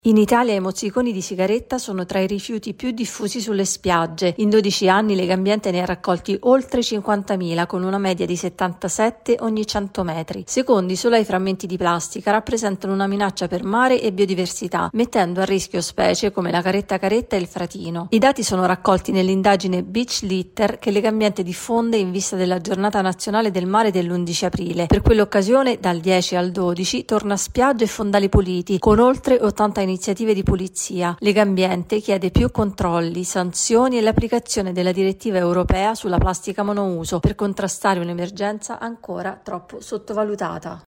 In Italia i mozziconi di sigaretta sono tra i rifiuti più diffusi sulle spiagge. In 12 anni Legambiente ne ha raccolti oltre 50.000, con una media di 77 ogni 100 metri. Secondi solo ai frammenti di plastica, rappresentano una minaccia per mare e biodiversità, mettendo a rischio specie come la caretta caretta e il fratino. I dati sono raccolti nell'indagine Beach Litter che Legambiente diffonde in vista della Giornata Nazionale del Mare dell'11 aprile. Per quell'occasione, dal 10 al 12, torna spiagge e fondali puliti, con oltre 80 iniziative di pulizia. Legambiente chiede più controlli, sanzioni e l'applicazione della direttiva europea sulla plastica monouso per contrastare un'emergenza ancora troppo sottovalutata.